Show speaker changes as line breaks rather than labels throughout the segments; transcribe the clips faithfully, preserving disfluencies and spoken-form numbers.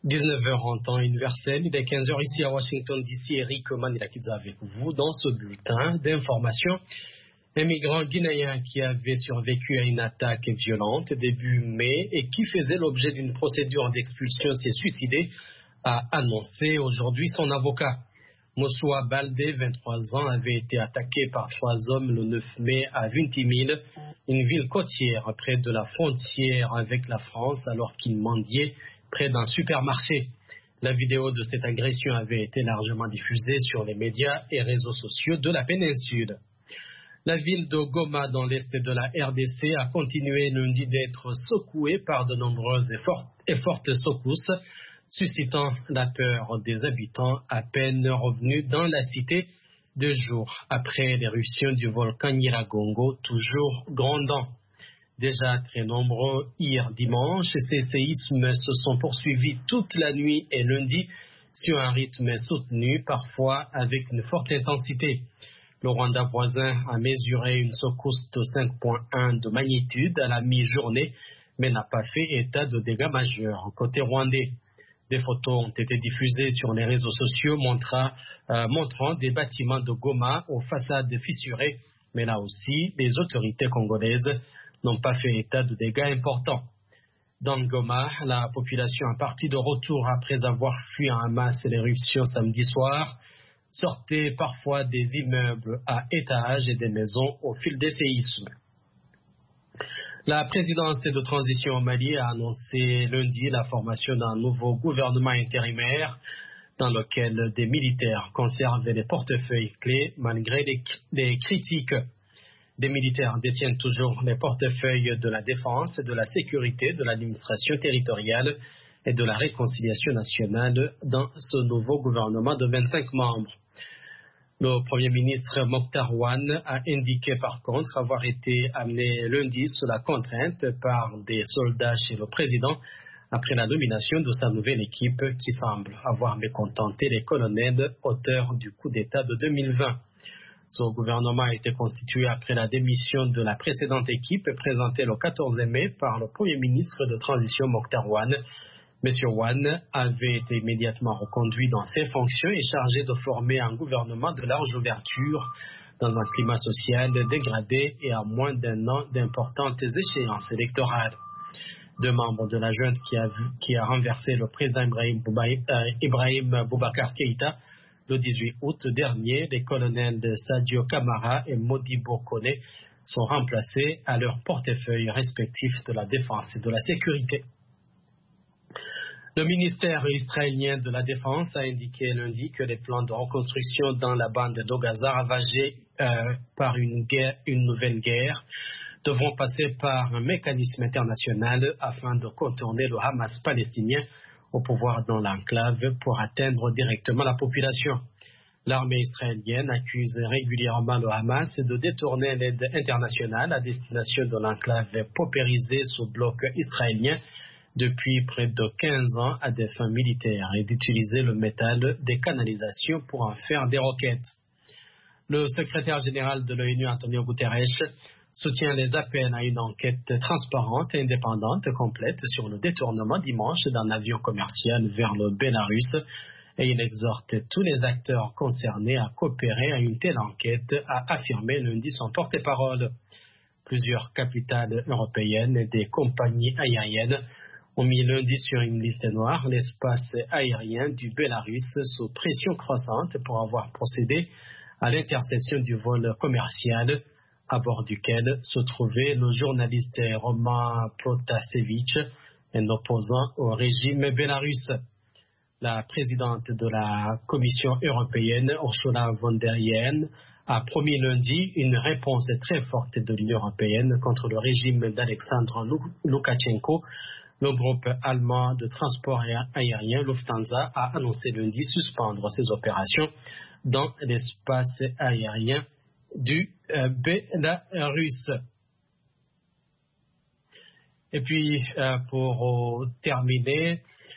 dix-neuf heures en temps universel, il est quinze heures ici à Washington D C. Eric Manilakidza avec vous dans ce bulletin d'information. Un migrant guinéen qui avait survécu à une attaque violente début mai et qui faisait l'objet d'une procédure d'expulsion s'est suicidé, a annoncé aujourd'hui son avocat. Moussa Baldé, vingt-trois ans, avait été attaqué par trois hommes le neuf mai à Vintimille, une ville côtière près de la frontière avec la France, alors qu'il mendiait près d'un supermarché. La vidéo de cette agression avait été largement diffusée sur les médias et réseaux sociaux de la péninsule. La ville de Goma, dans l'est de la R D C, a continué lundi d'être secouée par de nombreuses et fortes, et fortes secousses, suscitant la peur des habitants à peine revenus dans la cité deux jours après l'éruption du volcan Nyiragongo, toujours grondant. Déjà très nombreux hier dimanche, ces séismes se sont poursuivis toute la nuit et lundi sur un rythme soutenu, parfois avec une forte intensité. Le Rwanda voisin a mesuré une secousse de cinq virgule un de magnitude à la mi-journée, mais n'a pas fait état de dégâts majeurs côté rwandais. Des photos ont été diffusées sur les réseaux sociaux montrant, euh, montrant des bâtiments de Goma aux façades fissurées, mais là aussi, les autorités congolaises n'ont pas fait état de dégâts importants. Dans Goma, la population est partie de retour après avoir fui en masse l'éruption samedi soir, sortait parfois des immeubles à étages et des maisons au fil des séismes. La présidence de transition au Mali a annoncé lundi la formation d'un nouveau gouvernement intérimaire dans lequel des militaires conservent les portefeuilles clés malgré les, les critiques. Des militaires détiennent toujours les portefeuilles de la défense, de la sécurité, de l'administration territoriale et de la réconciliation nationale dans ce nouveau gouvernement de vingt-cinq membres. Le Premier ministre Mokhtar Ouane a indiqué par contre avoir été amené lundi sous la contrainte par des soldats chez le président après la nomination de sa nouvelle équipe qui semble avoir mécontenté les colonels auteurs du coup d'État de deux mille vingt. Ce gouvernement a été constitué après la démission de la précédente équipe présentée le quatorze mai par le Premier ministre de transition Mokhtar Ouane. Monsieur Ouane avait été immédiatement reconduit dans ses fonctions et chargé de former un gouvernement de large ouverture dans un climat social dégradé et à moins d'un an d'importantes échéances électorales. Deux membres de la junte qui a, vu, qui a renversé le président Ibrahim, Boubaï, euh, Ibrahim Boubacar Keïta le dix-huit août dernier, les colonels de Sadio Kamara et Modibo Kone sont remplacés à leur portefeuille respectif de la défense et de la sécurité. Le ministère israélien de la Défense a indiqué lundi que les plans de reconstruction dans la bande de Gaza ravagée euh, par une, guerre, une nouvelle guerre devront passer par un mécanisme international afin de contourner le Hamas palestinien au pouvoir dans l'enclave pour atteindre directement la population. L'armée israélienne accuse régulièrement le Hamas de détourner l'aide internationale à destination de l'enclave paupérisée sous bloc israélien depuis près de quinze ans à des fins militaires et d'utiliser le métal des canalisations pour en faire des roquettes. Le secrétaire général de l'ONU, Antonio Guterres, soutient les appels à une enquête transparente et indépendante complète sur le détournement dimanche d'un avion commercial vers le Bélarus et il exhorte tous les acteurs concernés à coopérer à une telle enquête, a affirmé lundi son porte-parole. Plusieurs capitales européennes et des compagnies aériennes ont mis lundi sur une liste noire l'espace aérien du Bélarus sous pression croissante pour avoir procédé à l'interception du vol commercial à bord duquel se trouvait le journaliste Roman Protasevich, un opposant au régime bélarusse. La présidente de la Commission européenne, Ursula von der Leyen, a promis lundi une réponse très forte de l'Union européenne contre le régime d'Alexandre Loukachenko. Le groupe allemand de transport aérien Lufthansa a annoncé lundi suspendre ses opérations dans l'espace aérien du euh, Bélarus. Et puis, euh, pour euh, terminer,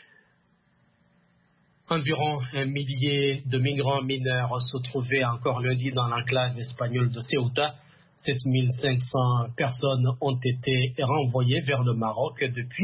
environ un millier de migrants mineurs se trouvaient encore lundi dans l'enclave espagnole de Ceuta. sept mille cinq cents personnes ont été renvoyées vers le Maroc depuis